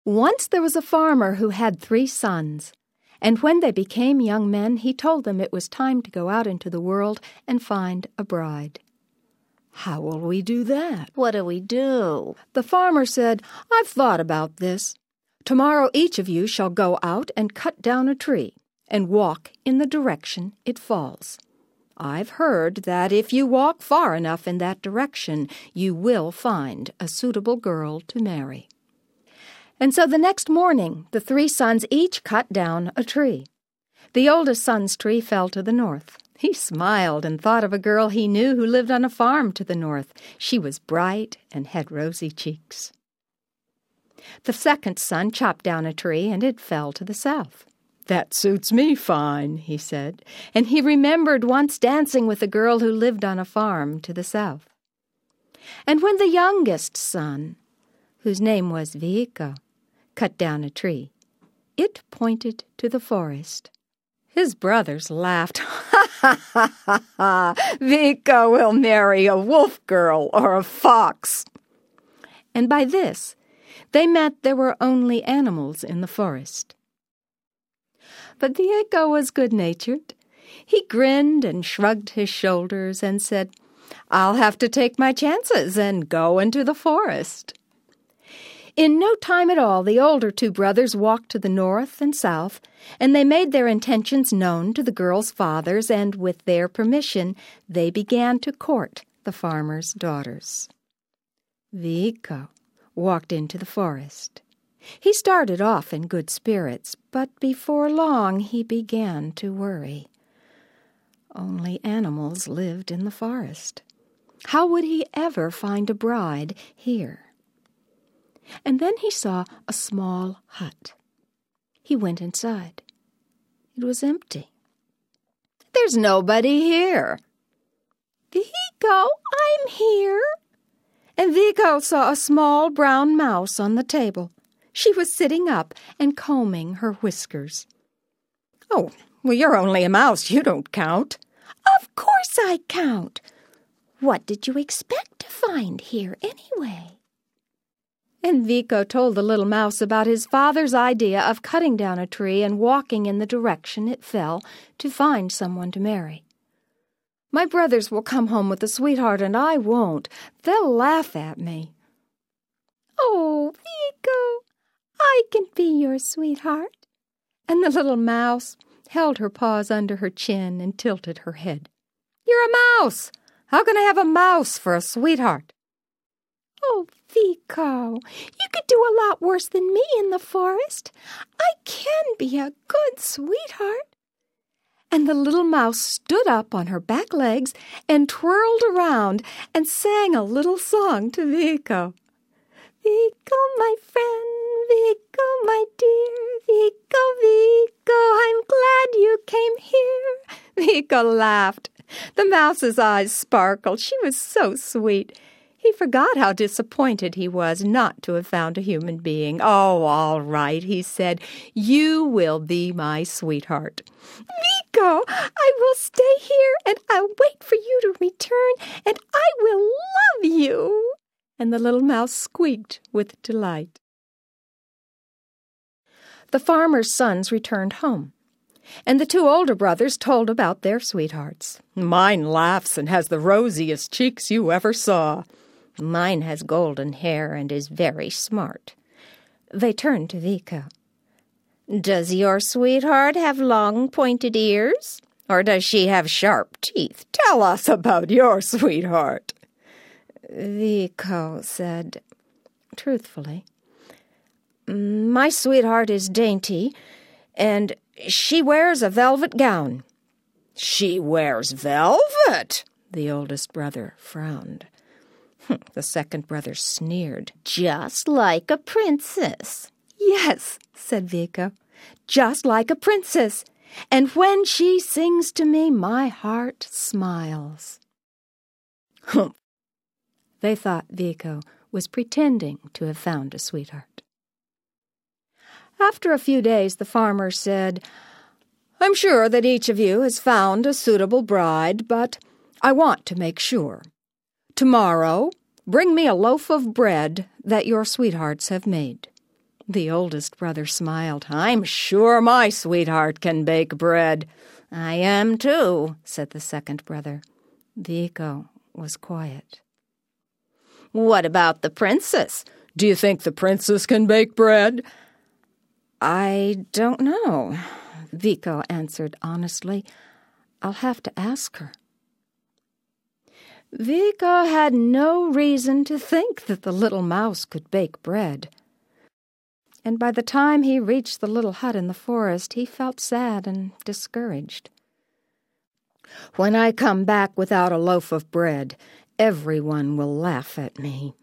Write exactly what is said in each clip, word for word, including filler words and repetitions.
Once there was a farmer who had three sons, and when they became young men, he told them it was time to go out into the world and find a bride. "How will we do that? What do we do?" The farmer said, "I've thought about this. Tomorrow each of you shall go out and cut down a tree and walk in the direction it falls. I've heard that if you walk far enough in that direction, you will find a suitable girl to marry." And so the next morning, the three sons each cut down a tree. The oldest son's tree fell to the north. He smiled and thought of a girl he knew who lived on a farm to the north. She was bright and had rosy cheeks. The second son chopped down a tree, and it fell to the south. "That suits me fine," he said, and he remembered once dancing with a girl who lived on a farm to the south. And when the youngest son, whose name was Vico, cut down a tree, it pointed to the forest. His brothers laughed. "Ha, ha, ha, ha, ha! Vico will marry a wolf girl or a fox." And by this, they meant there were only animals in the forest. But Vico was good-natured. He grinned and shrugged his shoulders and said, "I'll have to take my chances and go into the forest." In no time at all, the older two brothers walked to the north and south, and they made their intentions known to the girls' fathers, and with their permission, they began to court the farmer's daughters. Vico walked into the forest. He started off in good spirits, but before long he began to worry. Only animals lived in the forest. How would he ever find a bride here? And then he saw a small hut. He went inside. It was empty. "There's nobody here." "Vico, I'm here." And Vico saw a small brown mouse on the table. She was sitting up and combing her whiskers. "Oh, well, you're only a mouse. You don't count." "Of course I count. What did you expect to find here anyway?" And Vico told the little mouse about his father's idea of cutting down a tree and walking in the direction it fell to find someone to marry. "My brothers will come home with a sweetheart, and I won't. They'll laugh at me." "Oh, Vico, I can be your sweetheart." And the little mouse held her paws under her chin and tilted her head. "You're a mouse. How can I have a mouse for a sweetheart?" "Oh, Vico, you could do a lot worse than me in the forest. I can be a good sweetheart." And the little mouse stood up on her back legs and twirled around and sang a little song to Vico. "Vico, my friend, Vico, my dear, Vico, Vico, I'm glad you came here." Vico laughed. The mouse's eyes sparkled. She was so sweet. He forgot how disappointed he was not to have found a human being. "Oh, all right," he said. "You will be my sweetheart." "Vico, I will stay here, and I'll wait for you to return, and I will love you." And the little mouse squeaked with delight. The farmer's sons returned home, and the two older brothers told about their sweethearts. "Mine laughs and has the rosiest cheeks you ever saw." "Mine has golden hair and is very smart." They turned to Vico. "Does your sweetheart have long pointed ears? Or does she have sharp teeth? Tell us about your sweetheart." Vico said, truthfully, "My sweetheart is dainty, and she wears a velvet gown." "She wears velvet?" The oldest brother frowned. The second brother sneered. "Just like a princess." "Yes," said Vico, "just like a princess. And when she sings to me, my heart smiles." Humph! They thought Vico was pretending to have found a sweetheart. After a few days, the farmer said, "I'm sure that each of you has found a suitable bride, but I want to make sure. Tomorrow, bring me a loaf of bread that your sweethearts have made. The oldest brother smiled. "I'm sure my sweetheart can bake bread." "I am too," said the second brother. Vico was quiet. "What about the princess? Do you think the princess can bake bread?" "I don't know," Vico answered honestly. "I'll have to ask her." Vico had no reason to think that the little mouse could bake bread. And by the time he reached the little hut in the forest, he felt sad and discouraged. "When I come back without a loaf of bread, everyone will laugh at me."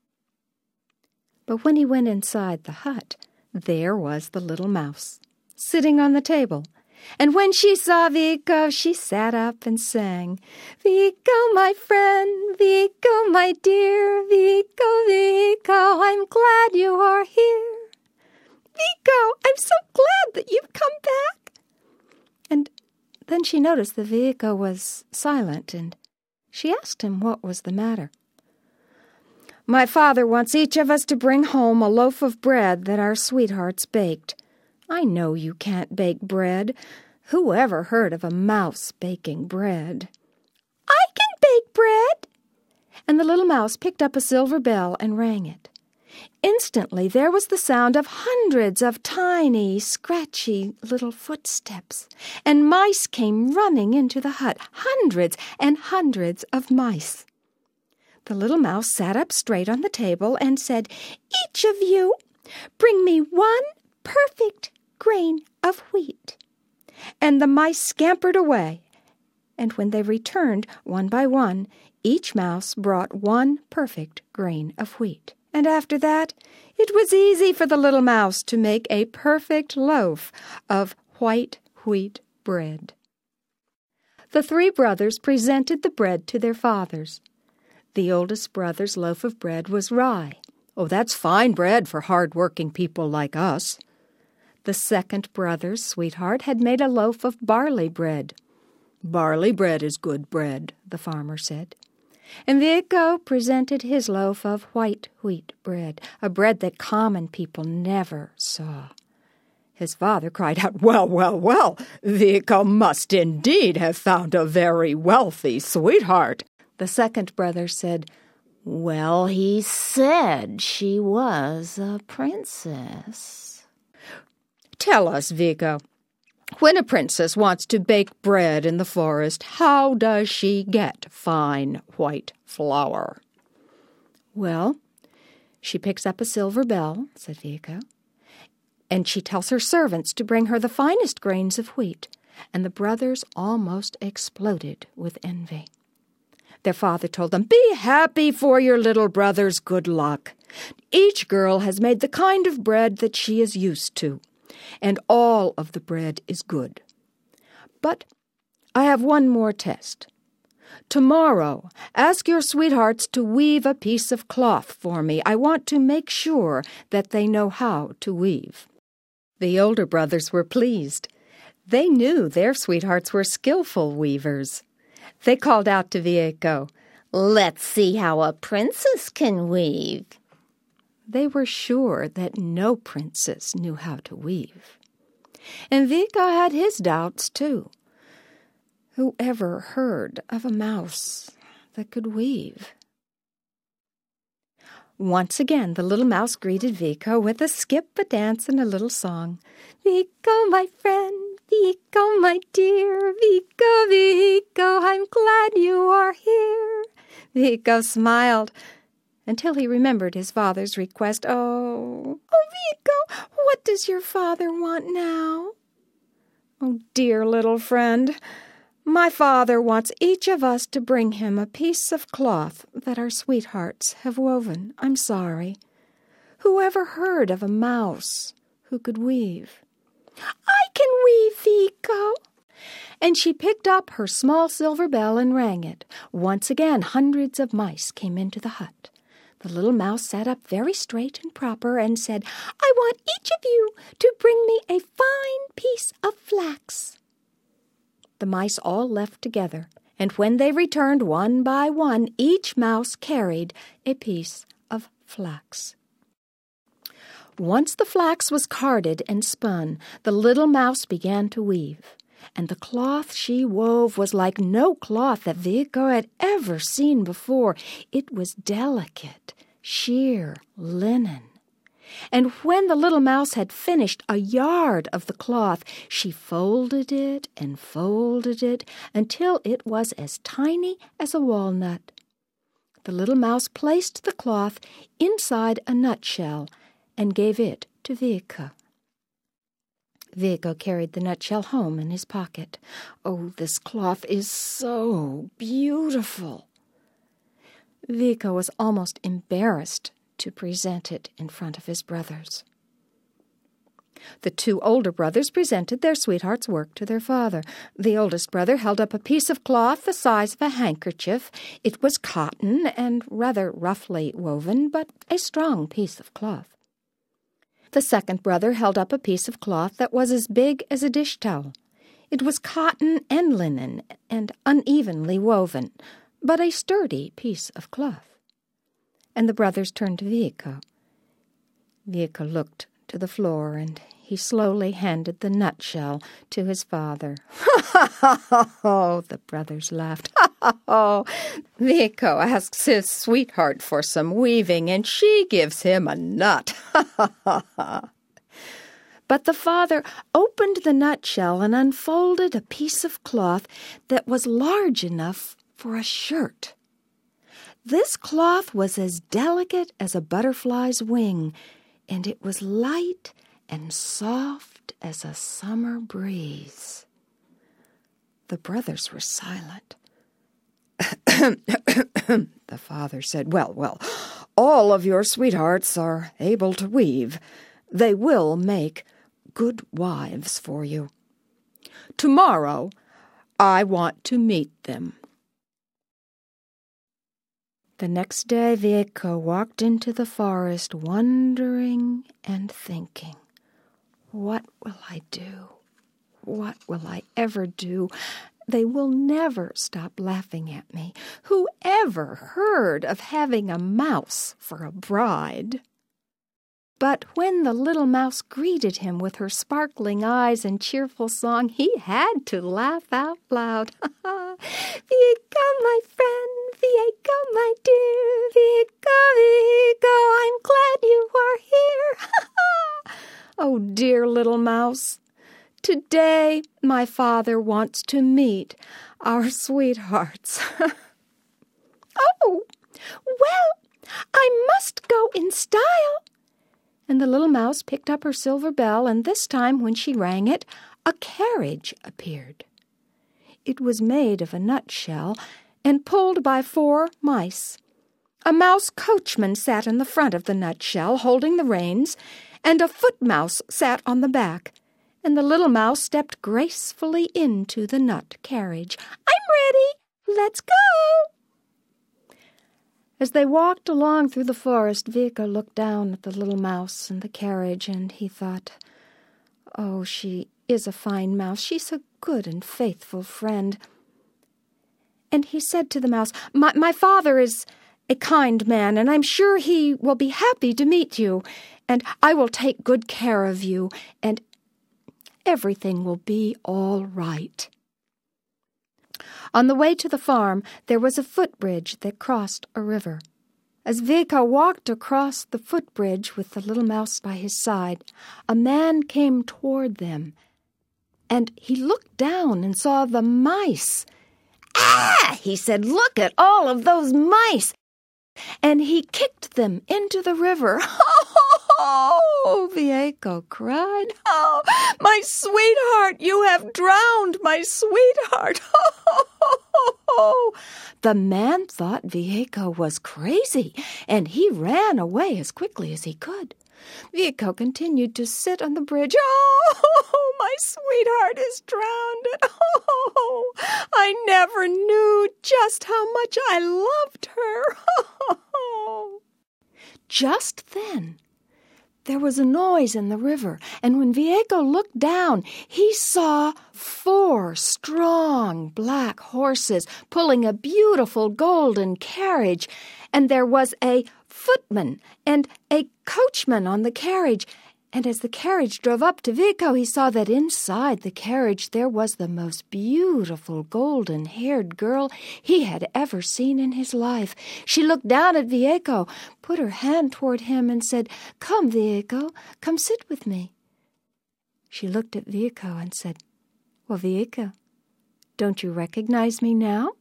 But when he went inside the hut, there was the little mouse, sitting on the table. And when she saw Vico, she sat up and sang, "Vico, my friend, Vico, my dear, Vico, Vico, I'm glad you are here. Vico, I'm so glad that you've come back." And then she noticed that Vico was silent, and she asked him what was the matter. "My father wants each of us to bring home a loaf of bread that our sweethearts baked. I know you can't bake bread. Who ever heard of a mouse baking bread?" "I can bake bread!" And the little mouse picked up a silver bell and rang it. Instantly there was the sound of hundreds of tiny, scratchy little footsteps, and mice came running into the hut, hundreds and hundreds of mice. The little mouse sat up straight on the table and said, "Each of you, bring me one perfect grain of wheat." And the mice scampered away, and when they returned one by one, each mouse brought one perfect grain of wheat. And after that, it was easy for the little mouse to make a perfect loaf of white wheat bread. The three brothers presented the bread to their fathers. The oldest brother's loaf of bread was rye. "Oh, that's fine bread for hard-working people like us." The second brother's sweetheart had made a loaf of barley bread. "Barley bread is good bread," the farmer said. And Vico presented his loaf of white wheat bread, a bread that common people never saw. His father cried out, "Well, well, well, Vico must indeed have found a very wealthy sweetheart." The second brother said, "Well, he said she was a princess." "Tell us, Vico, when a princess wants to bake bread in the forest, how does she get fine white flour?" "Well, she picks up a silver bell," said Vico, "and she tells her servants to bring her the finest grains of wheat." And the brothers almost exploded with envy. Their father told them, "Be happy for your little brother's good luck. Each girl has made the kind of bread that she is used to, and all of the bread is good. But I have one more test. Tomorrow, ask your sweethearts to weave a piece of cloth for me. I want to make sure that they know how to weave." The older brothers were pleased. They knew their sweethearts were skillful weavers. They called out to Vico, "Let's see how a princess can weave." They were sure that no princess knew how to weave. And Vico had his doubts, too. Who ever heard of a mouse that could weave? Once again, the little mouse greeted Vico with a skip, a dance, and a little song. "Vico, my friend, Vico, my dear, Vico, Vico, I'm glad you are here." Vico smiled until he remembered his father's request. Oh, oh, Vico, what does your father want now?" "Oh, dear little friend, my father wants each of us to bring him a piece of cloth that our sweethearts have woven. I'm sorry. Who ever heard of a mouse who could weave?" "I can weave, Vico." And she picked up her small silver bell and rang it. Once again, hundreds of mice came into the hut. The little mouse sat up very straight and proper and said, "I want each of you to bring me a fine piece of flax." The mice all left together, and when they returned one by one, each mouse carried a piece of flax. Once the flax was carded and spun, the little mouse began to weave. And the cloth she wove was like no cloth that Vico had ever seen before. It was delicate, sheer linen. And when the little mouse had finished a yard of the cloth, she folded it and folded it until it was as tiny as a walnut. The little mouse placed the cloth inside a nutshell and gave it to Vico. Vico carried the nutshell home in his pocket. "Oh, this cloth is so beautiful." Vico was almost embarrassed to present it in front of his brothers. The two older brothers presented their sweetheart's work to their father. The oldest brother held up a piece of cloth the size of a handkerchief. It was cotton and rather roughly woven, but a strong piece of cloth. The second brother held up a piece of cloth that was as big as a dish towel. It was cotton and linen and unevenly woven, but a sturdy piece of cloth. And the brothers turned to Vico. Vico looked to the floor, and he slowly handed the nutshell to his father. "Ha ha ha ha ha!" The brothers laughed. "Ha ha ha! Vico asks his sweetheart for some weaving, and she gives him a nut. Ha ha ha ha!" But the father opened the nutshell and unfolded a piece of cloth that was large enough for a shirt. This cloth was as delicate as a butterfly's wing, and it was light and soft as a summer breeze. The brothers were silent. The father said, "Well, well, all of your sweethearts are able to weave. They will make good wives for you. Tomorrow I want to meet them." The next day Vico walked into the forest, wondering and thinking, "What will I do? What will I ever do? They will never stop laughing at me. Who ever heard of having a mouse for a bride?" But when the little mouse greeted him with her sparkling eyes and cheerful song, he had to laugh out loud. "Vico, my friend, Vico, my dear, Vico, Vico, I'm glad you are here." "Oh, dear little mouse, today my father wants to meet our sweethearts." "Oh, well, I must go in style." And the little mouse picked up her silver bell, and this time when she rang it, a carriage appeared. It was made of a nutshell and pulled by four mice. A mouse coachman sat in the front of the nutshell, holding the reins, and a foot mouse sat on the back, and the little mouse stepped gracefully into the nut carriage. "I'm ready. Let's go." As they walked along through the forest, Vico looked down at the little mouse in the carriage, and he thought, "Oh, she is a fine mouse. She's a good and faithful friend." And he said to the mouse, my, my father is a kind man, and I'm sure he will be happy to meet you, and I will take good care of you, and everything will be all right." On the way to the farm, there was a footbridge that crossed a river. As Vico walked across the footbridge with the little mouse by his side, a man came toward them, and he looked down and saw the mice. "Ah!" he said, "look at all of those mice!" And he kicked them into the river. "Oh!" Vico cried. "Oh, my sweetheart, you have drowned my sweetheart!" The man thought Vico was crazy, and he ran away as quickly as he could. Vico continued to sit on the bridge. "Oh, my sweetheart is drowned. Oh, I never knew just how much I loved her." Just then, there was a noise in the river, and when Vico looked down, he saw four strong black horses pulling a beautiful golden carriage, and there was a footman and a coachman on the carriage, and as the carriage drove up to Vico, he saw that inside the carriage there was the most beautiful golden-haired girl he had ever seen in his life. She looked down at Vico, put her hand toward him, and said, "Come, Vico, come sit with me." She looked at Vico and said, "Well, Vico, don't you recognize me now?"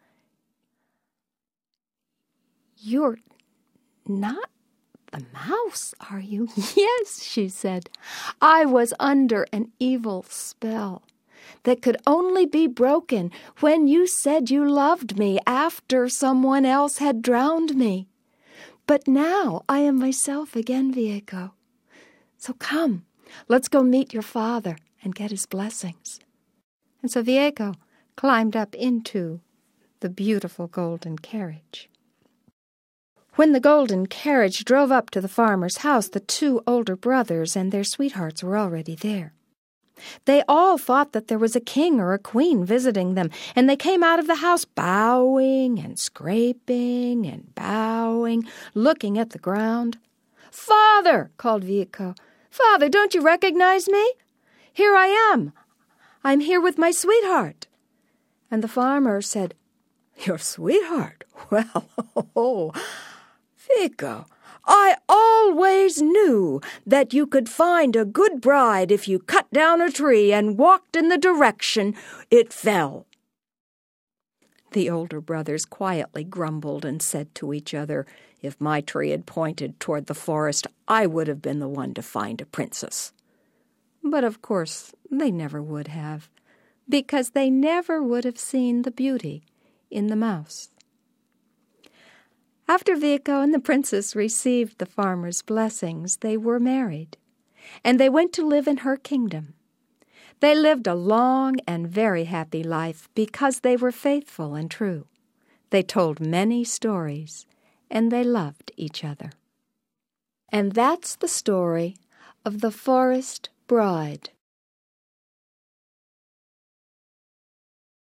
"You're not the mouse, are you?" "Yes," she said. "I was under an evil spell that could only be broken when you said you loved me after someone else had drowned me. But now I am myself again, Vico. So come, let's go meet your father and get his blessings." And so Vico climbed up into the beautiful golden carriage. When the golden carriage drove up to the farmer's house, the two older brothers and their sweethearts were already there. They all thought that there was a king or a queen visiting them, and they came out of the house bowing and scraping and bowing, looking at the ground. "Father!" called Vico. "Father, don't you recognize me? Here I am. I'm here with my sweetheart." And the farmer said, "Your sweetheart? Well, oh, Vico, I always knew that you could find a good bride if you cut down a tree and walked in the direction it fell." The older brothers quietly grumbled and said to each other, "If my tree had pointed toward the forest, I would have been the one to find a princess." But of course they never would have, because they never would have seen the beauty in the mouse. After Vico and the princess received the farmer's blessings, they were married, and they went to live in her kingdom. They lived a long and very happy life because they were faithful and true. They told many stories, and they loved each other. And that's the story of the Forest Bride.